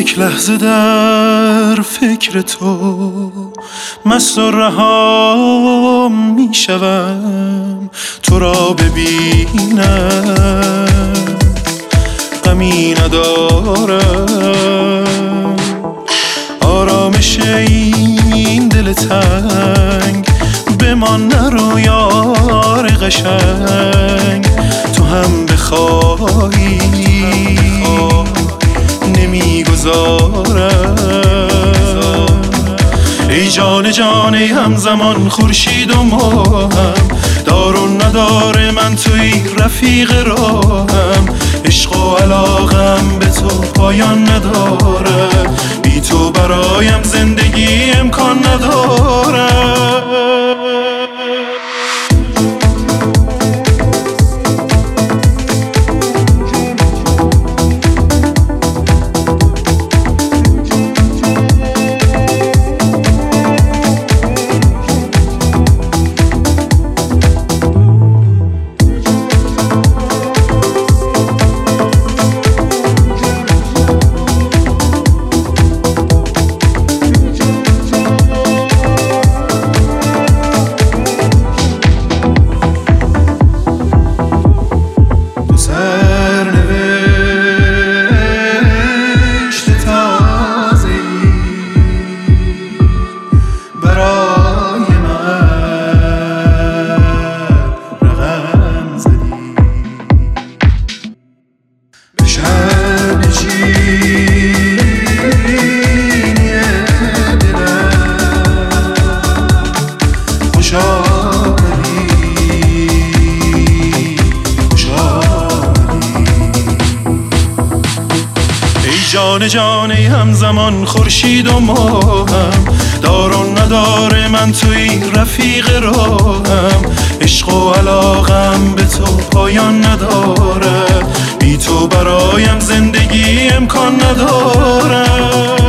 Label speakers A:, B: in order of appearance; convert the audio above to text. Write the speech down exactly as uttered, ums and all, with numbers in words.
A: یک لحظه در فکر تو مست و رها می شوم، تو را ببینم غمی ندارم. آرامش این دل تنگ بمان نرو یار قشنگ، تو هم بخواهی نمیگذارم. ای جان جان ای همزمان خورشید و ماهم، دار و نداره من توی رفیق راهم. عشق و علاقم به تو پایان نداره، بی تو برایم زندگی امکان نداره. جان جان ای همزمان خورشید و ماهم، دار و نداره من توی رفیق راهم. عشق و علاقم به تو پایان نداره، بی تو برایم زندگی امکان نداره.